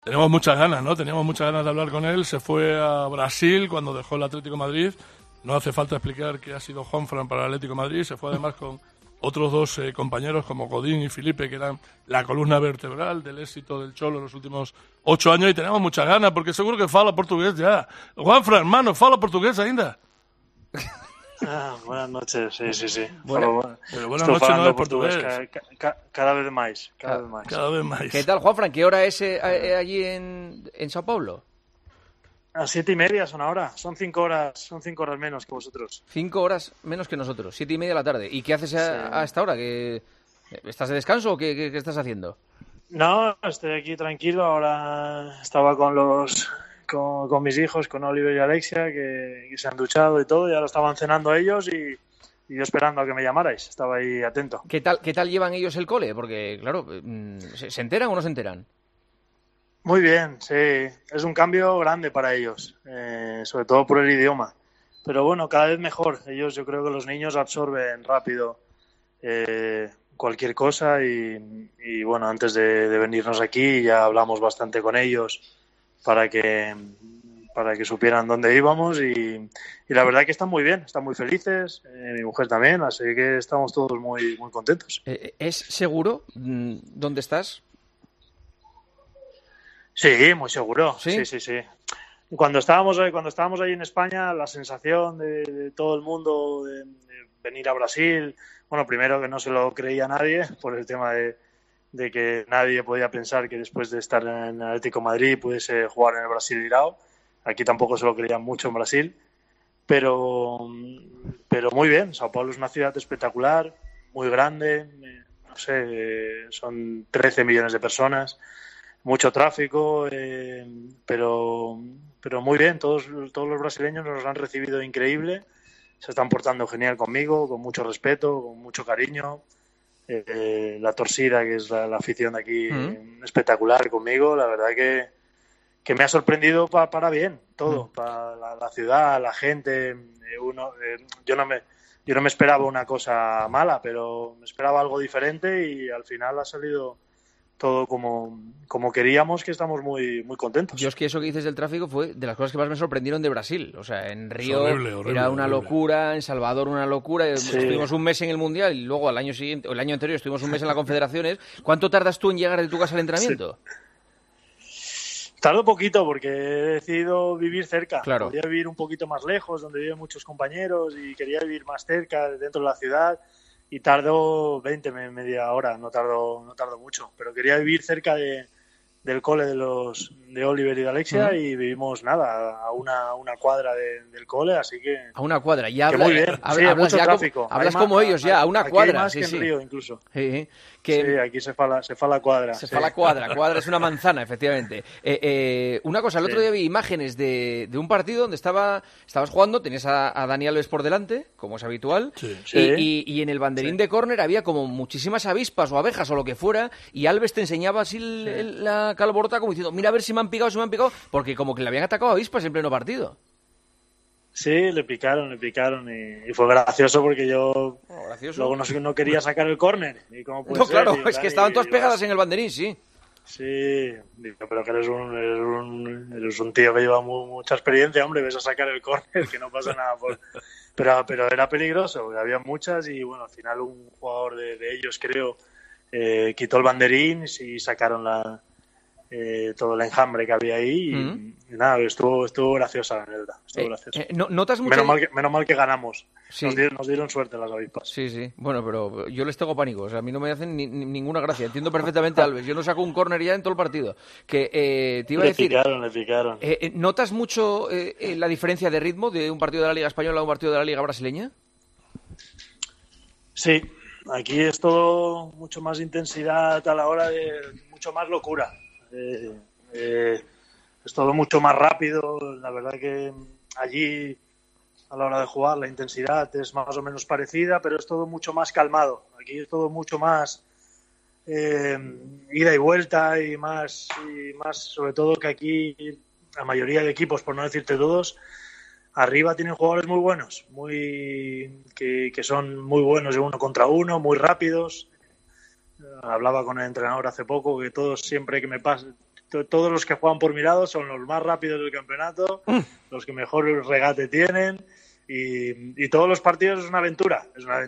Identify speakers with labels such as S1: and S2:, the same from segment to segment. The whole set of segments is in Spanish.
S1: Tenemos muchas ganas, ¿no? Teníamos muchas ganas de hablar con él. Se fue a Brasil cuando dejó el Atlético de Madrid. No hace falta explicar que ha sido Juanfran para el Atlético de Madrid. Se fue además con otros dos compañeros como Godín y Felipe, que eran la columna vertebral del éxito del Cholo en los últimos 8 años. Y tenemos muchas ganas, porque seguro que fala portugués ya. Juanfran, hermano, fala portugués ainda.
S2: Buenas noches, sí.
S1: Pero buenas noches no es portugués.
S2: Cada vez más.
S1: Cada vez más.
S3: ¿Qué tal, Juanfran? ¿Qué hora es allí en Sao Paulo?
S2: A 7:30 son ahora. Son 5 horas menos que vosotros.
S3: 5 horas menos que nosotros, 7:30 de la tarde. ¿Y qué haces a esta hora? ¿Estás de descanso o qué estás haciendo?
S2: No, estoy aquí tranquilo. Ahora estaba con mis hijos, con Oliver y Alexia, que se han duchado y todo, y ahora estaban cenando ellos y yo esperando a que me llamarais. Estaba ahí atento.
S3: ¿Qué tal llevan ellos el cole? Porque, claro, ¿se enteran o no se enteran?
S2: Muy bien, sí. Es un cambio grande para ellos, sobre todo por el idioma. Pero bueno, cada vez mejor. Yo creo que los niños absorben rápido cualquier cosa y bueno, antes de venirnos aquí ya hablamos bastante con ellos para que supieran dónde íbamos y la verdad que están muy bien, están muy felices, mi mujer también, así que estamos todos muy, muy contentos.
S3: ¿Es seguro dónde estás?
S2: Sí, muy seguro.
S3: ¿Sí?
S2: Sí. Cuando estábamos ahí en España, la sensación de todo el mundo de venir a Brasil, bueno, primero que no se lo creía nadie por el tema de que nadie podía pensar que después de estar en Atlético de Madrid pudiese jugar en el Brasileirao. Aquí tampoco se lo creían mucho en Brasil, pero muy bien. Sao Paulo es una ciudad espectacular, muy grande, no sé, son 13 millones de personas, mucho tráfico, pero muy bien. Todos los brasileños nos han recibido increíble, se están portando genial conmigo, con mucho respeto, con mucho cariño. La torcida, que es la afición de aquí, espectacular conmigo. La verdad que me ha sorprendido para bien todo, para la ciudad, la gente. Yo no me esperaba una cosa mala, pero me esperaba algo diferente y al final ha salido todo como queríamos, que estamos muy, muy contentos.
S3: Yo es que eso que dices del tráfico fue de las cosas que más me sorprendieron de Brasil. O sea, en Río
S1: horrible,
S3: era una locura, en Salvador una locura.
S2: Sí.
S3: Estuvimos un mes en el Mundial y luego al año siguiente, o el año anterior estuvimos un mes en la Confederaciones. ¿Cuánto tardas tú en llegar de tu casa al entrenamiento?
S2: Sí. Tardo poquito porque he decidido vivir cerca.
S3: Claro.
S2: Podía vivir un poquito más lejos, donde viven muchos compañeros, y quería vivir más cerca, dentro de la ciudad. Y tardo media hora, no tardo mucho. Pero quería vivir cerca del cole de Oliver y de Alexia, y vivimos a una cuadra del cole, así que...
S3: A una cuadra, ya
S2: que muy bien. Sí, hay mucho tráfico.
S3: Hablas como ellos ya, a una cuadra.
S2: Hay más
S3: sí,
S2: que en Río, incluso.
S3: Sí,
S2: sí, aquí se fa la cuadra.
S3: Se fa la cuadra es una manzana, efectivamente. Una cosa, el otro día vi imágenes de un partido donde estabas jugando, tenías a Dani Alves por delante, como es habitual, y en el banderín de córner había como muchísimas avispas o abejas o lo que fuera, y Alves te enseñaba así la calborota como diciendo, mira a ver si me han picado, porque como que le habían atacado avispas en pleno partido.
S2: Sí, le picaron y fue gracioso porque yo luego no quería sacar el córner.
S3: No, claro, es que estaban todas pegadas en el banderín, sí.
S2: Sí, pero que eres un tío que lleva mucha experiencia, hombre, ves a sacar el córner, que no pasa nada. Pero era peligroso, porque había muchas y bueno, al final un jugador de ellos, creo, quitó el banderín y sacaron todo el enjambre que había ahí y nada, estuvo graciosa la anécdota.
S3: ¿Notas mucho?
S2: Menos mal que ganamos.
S3: Sí.
S2: Nos dieron suerte las avispas.
S3: Sí. Bueno, pero yo les tengo pánico. O sea, a mí no me hacen ninguna gracia. Entiendo perfectamente a Alves. Yo no saco un córner ya en todo el partido. Que te iba a decir...
S2: Le picaron.
S3: ¿Notas mucho la diferencia de ritmo de un partido de la Liga Española a un partido de la Liga Brasileña?
S2: Sí. Aquí es todo mucho más intensidad a la hora de... mucho más locura. Es todo mucho más rápido. La verdad que allí a la hora de jugar la intensidad es más o menos parecida, pero es todo mucho más calmado. Aquí es todo mucho más ida y vuelta y más sobre todo que aquí la mayoría de equipos, por no decirte todos, arriba tienen jugadores muy buenos, que son muy buenos de uno contra uno, muy rápidos. Hablaba con el entrenador hace poco que todos siempre que me pasan, todos los que juegan por mi lado son los más rápidos del campeonato, los que mejor regate tienen, y todos los partidos es una aventura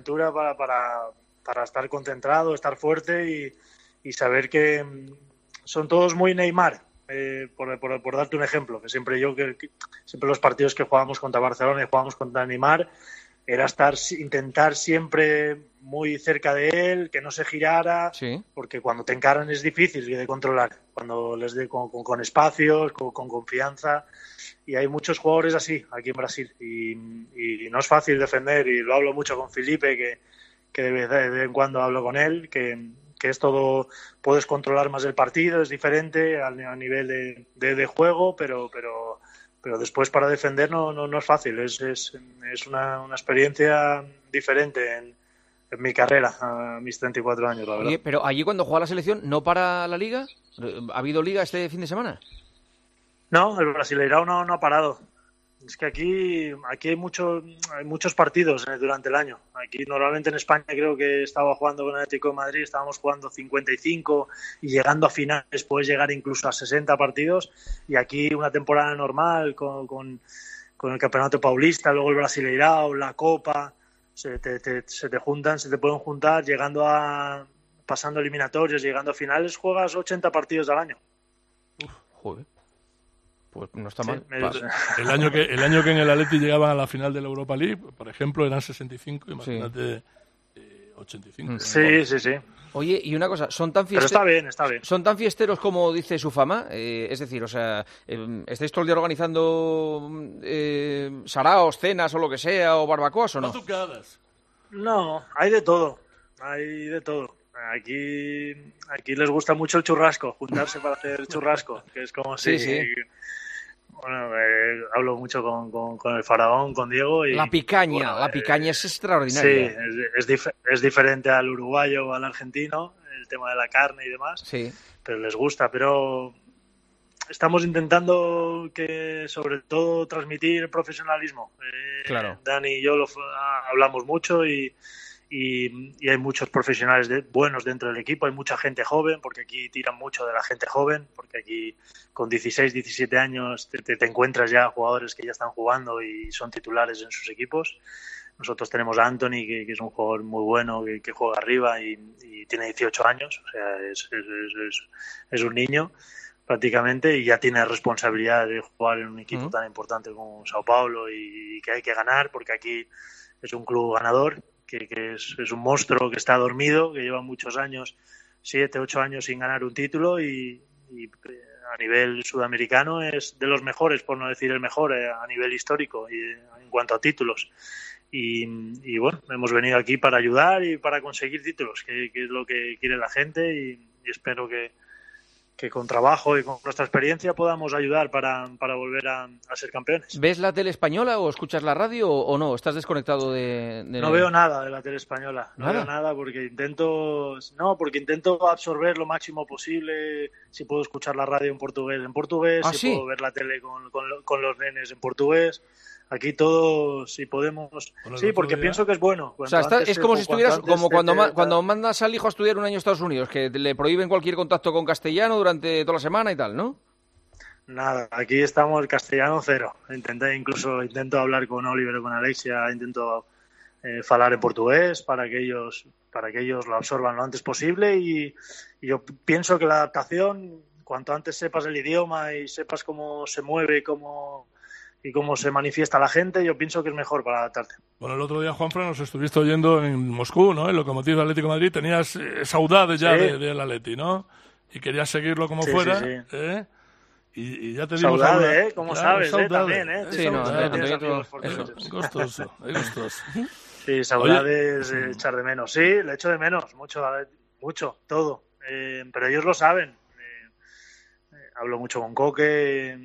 S2: para estar concentrado, estar fuerte y saber que son todos muy Neymar, por darte un ejemplo, que siempre los partidos que jugábamos contra Barcelona y jugábamos contra Neymar era intentar siempre muy cerca de él, que no se girara,
S3: sí.
S2: Porque cuando te encaran es difícil de controlar, cuando les de con espacios, con confianza, y hay muchos jugadores así aquí en Brasil, y no es fácil defender, y lo hablo mucho con Felipe, que de vez en cuando hablo con él, que es todo, puedes controlar más el partido, es diferente a nivel de juego, pero después para defender no es fácil, es una experiencia diferente en mi carrera, a mis 34 años, la verdad.
S3: Oye, pero allí cuando juega la selección, ¿no para la Liga? ¿Ha habido Liga este fin de semana?
S2: No, el Brasileirao no ha parado. Es que aquí hay muchos partidos durante el año. Aquí normalmente en España creo que estaba jugando con el Atlético de Madrid, estábamos jugando 55 y llegando a finales puedes llegar incluso a 60 partidos. Y aquí una temporada normal con el Campeonato Paulista, luego el Brasileirao, la Copa, se te pueden juntar pasando eliminatorios, llegando a finales, juegas 80 partidos al año.
S3: Joder. Pues no está mal.
S1: El año que en el Atleti llegaban a la final de la Europa League, por ejemplo, eran 65, imagínate 85.
S2: Sí.
S3: Oye, y una cosa, ¿son tan
S2: fiesteros? Pero está bien.
S3: ¿Son tan fiesteros como dice su fama? Es decir, o sea, ¿estáis todo el día organizando saraos, cenas o lo que sea, o barbacoas o no?
S2: No, hay de todo. Aquí les gusta mucho el churrasco, juntarse para hacer churrasco, que es como si...
S3: Sí.
S2: Bueno, hablo mucho con el faraón, con Diego. Y,
S3: la picaña es extraordinaria.
S2: Sí, es diferente al uruguayo o al argentino, el tema de la carne y demás.
S3: Sí.
S2: Pero les gusta, pero estamos intentando que sobre todo transmitir profesionalismo.
S3: Claro.
S2: Dani y yo hablamos mucho y hay muchos profesionales buenos dentro del equipo, hay mucha gente joven, porque aquí tiran mucho de la gente joven, porque aquí con 16, 17 años te encuentras ya jugadores que ya están jugando y son titulares en sus equipos. Nosotros tenemos a Anthony, que es un jugador muy bueno, que juega arriba y tiene 18 años, o sea, es un niño prácticamente, y ya tiene responsabilidad de jugar en un equipo tan importante como Sao Paulo y que hay que ganar, porque aquí es un club ganador, que es un monstruo que está dormido, que lleva muchos años, 7, 8 años sin ganar un título y a nivel sudamericano es de los mejores, por no decir el mejor, a nivel histórico y en cuanto a títulos. Y bueno, hemos venido aquí para ayudar y para conseguir títulos, que es lo que quiere la gente y espero que con trabajo y con nuestra experiencia podamos ayudar para volver a ser campeones.
S3: ¿Ves la tele española o escuchas la radio o no? ¿Estás desconectado de...?
S2: No veo nada de la tele española.
S3: ¿Nada?
S2: Veo nada porque intento absorber lo máximo posible. Si puedo escuchar la radio en portugués,
S3: ¿Sí?
S2: Puedo ver la tele con los nenes en portugués. Aquí todos, si podemos... Sí, porque pienso que es bueno.
S3: O sea, es como si estuvieras... Como cuando mandas al hijo a estudiar un año a Estados Unidos, que le prohíben cualquier contacto con castellano durante toda la semana y tal, ¿no?
S2: Nada, aquí estamos castellano cero. Intento hablar con Oliver o con Alexia, intento hablar en portugués para que ellos lo absorban lo antes posible y yo pienso que la adaptación, cuanto antes sepas el idioma y sepas cómo se mueve y cómo se manifiesta la gente, yo pienso que es mejor para adaptarte.
S1: Bueno, el otro día, Juanfran, nos estuviste oyendo en Moscú, ¿no? El Lokomotiv Atlético de Madrid. Tenías saudades ya del Atleti, ¿no? Y querías seguirlo como fuera,
S2: sí.
S1: ¿eh? Y ya te digo...
S2: Saudade, como
S1: claro,
S2: sabes, también, ¿eh?
S3: Sí,
S1: Gustoso.
S2: Sí, saudade es echar de menos. Sí, le echo de menos, mucho, todo. Pero ellos lo saben. Hablo mucho con Coque,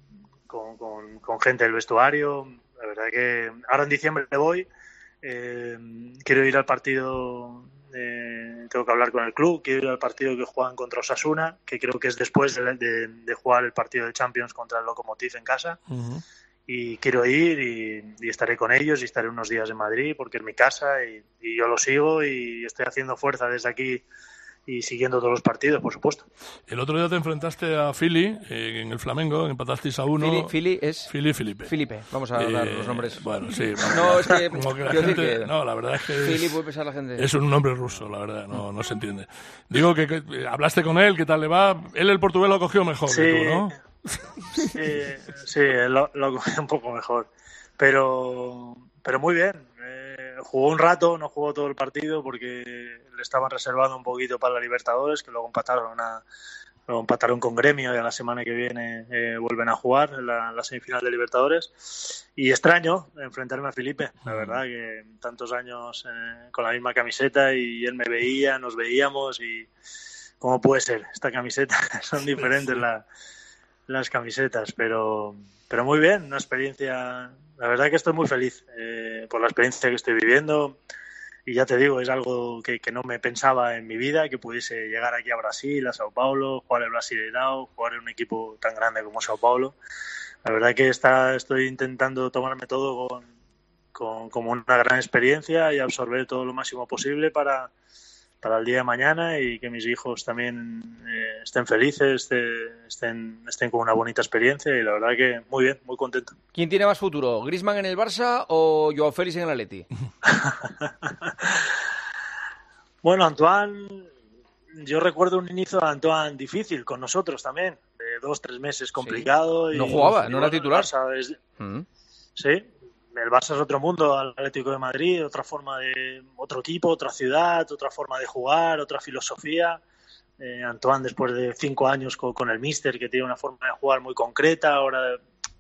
S2: con gente del vestuario. La verdad que ahora en diciembre voy. Quiero ir al partido, tengo que hablar con el club, quiero ir al partido que juegan contra Osasuna, que creo que es después de jugar el partido de Champions contra el Lokomotiv en casa. Uh-huh. Y quiero ir y estaré con ellos y estaré unos días en Madrid porque es mi casa y yo lo sigo y estoy haciendo fuerza desde aquí y siguiendo todos los partidos, por supuesto.
S1: El otro día te enfrentaste a Philly en el Flamengo, empatasteis a 1.
S3: Philly es...
S1: Felipe.
S3: Felipe, vamos a dar los nombres.
S1: Bueno, sí. Vamos,
S3: no, es que...
S1: Como que la gente, no, la verdad es que...
S3: Philly puede pensar la gente.
S1: Es un nombre ruso, la verdad, no se entiende. Digo que hablaste con él, ¿qué tal le va? Él el portugués lo cogió mejor que tú, ¿no?
S2: Sí, lo cogió un poco mejor. Pero muy bien. Jugó un rato, no jugó todo el partido porque le estaban reservando un poquito para la Libertadores, que luego empataron con Gremio y a la semana que viene vuelven a jugar en la semifinal de Libertadores. Y extraño enfrentarme a Felipe, la verdad que tantos años con la misma camiseta y él me veía, nos veíamos y ¿cómo puede ser? Esta camiseta, son diferentes las camisetas, pero muy bien, una experiencia. La verdad que estoy muy feliz por la experiencia que estoy viviendo y ya te digo, es algo que no me pensaba en mi vida, que pudiese llegar aquí a Brasil, a Sao Paulo, jugar el Brasileirão, jugar en un equipo tan grande como Sao Paulo. La verdad que estoy intentando tomarme todo como una gran experiencia y absorber todo lo máximo posible para el día de mañana y que mis hijos también estén felices, estén con una bonita experiencia y la verdad que muy bien, muy contento.
S3: ¿Quién tiene más futuro? ¿Griezmann en el Barça o Joao Félix en el Atleti?
S2: Bueno, Antoine, yo recuerdo un inicio de Antoine difícil con nosotros también, de 2-3 meses complicado.
S3: Sí. No jugaba, no era titular.
S2: Sí. El Barça es otro mundo, al Atlético de Madrid, otra forma otro equipo, otra ciudad, otra forma de jugar, otra filosofía. Antoine, después de 5 años con el míster, que tiene una forma de jugar muy concreta, ahora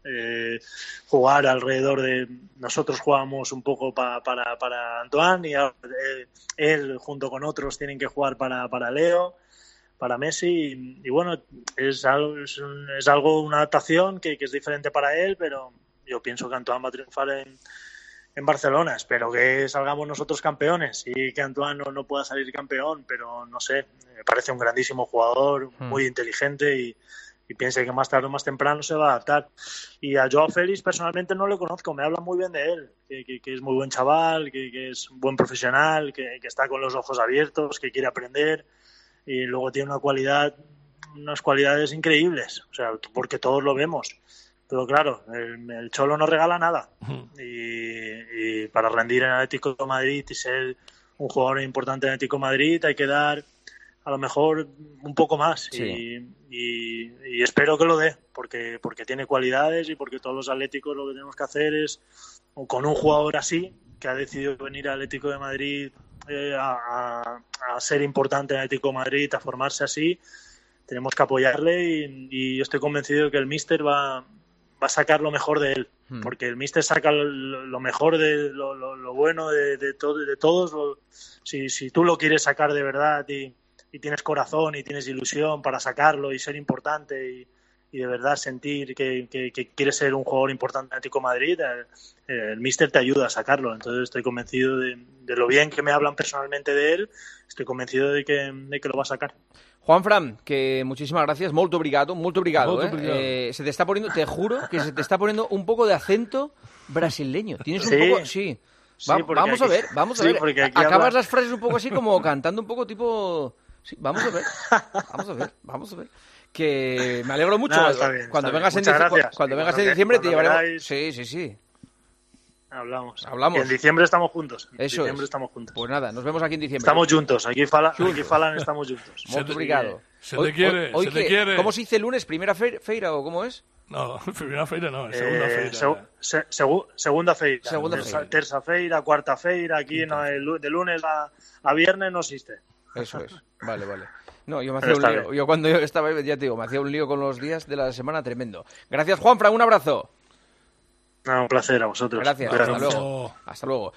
S2: jugar alrededor de... Nosotros jugamos un poco para Antoine y ahora, él junto con otros tienen que jugar para Leo, para Messi y bueno, es algo, una adaptación que es diferente para él, pero yo pienso que Antoine va a triunfar en Barcelona. Espero que salgamos nosotros campeones y que Antoine no pueda salir campeón, pero no sé, me parece un grandísimo jugador, muy inteligente y piense que más tarde o más temprano se va a adaptar. Y a Joao Félix personalmente no lo conozco, me hablan muy bien de él, que es muy buen chaval, que es un buen profesional, que está con los ojos abiertos, que quiere aprender y luego tiene unas cualidades increíbles, o sea, porque todos lo vemos. Pero claro, el Cholo no regala nada y para rendir en Atlético de Madrid y ser un jugador importante en Atlético de Madrid hay que dar a lo mejor un poco más y espero que lo dé porque tiene cualidades y porque todos los atléticos lo que tenemos que hacer es con un jugador así que ha decidido venir al Atlético de Madrid a ser importante en Atlético de Madrid, a formarse así, tenemos que apoyarle y yo estoy convencido de que el míster va a sacar lo mejor de él, porque el míster saca lo mejor de lo bueno de todos. Si tú lo quieres sacar de verdad y tienes corazón y tienes ilusión para sacarlo y ser importante y de verdad sentir que quieres ser un jugador importante en Atlético de Madrid, el míster te ayuda a sacarlo. Entonces estoy convencido de lo bien que me hablan personalmente de él, estoy convencido de que lo va a sacar.
S3: Juanfran, que muchísimas gracias, molto obrigado. Se te está poniendo, te juro, que se te está poniendo un poco de acento brasileño. Tienes un poco, sí. Vamos a ver. Acabas las frases un poco así como cantando un poco tipo... Sí, vamos a ver. Que me alegro mucho. Cuando vengas en diciembre te llevaremos... Sí.
S2: Hablamos. Y en diciembre estamos juntos. Estamos juntos.
S3: Pues nada, nos vemos aquí en diciembre.
S2: Estamos juntos. Aquí falan estamos juntos.
S3: Muy obrigado.
S1: Se te quiere.
S3: ¿Cómo se dice el lunes? ¿Primera feira o cómo es?
S1: No, primera feira no, segunda feira.
S2: Segunda feira. Terza feira, cuarta feira. Aquí de lunes a viernes no existe.
S3: Eso es. Vale. No, yo me hacía un lío. Bien. Yo cuando yo estaba, ya te digo, me hacía un lío con los días de la semana tremendo. Gracias, Juanfran. Un abrazo.
S2: Un placer a vosotros.
S3: Gracias. Hasta luego.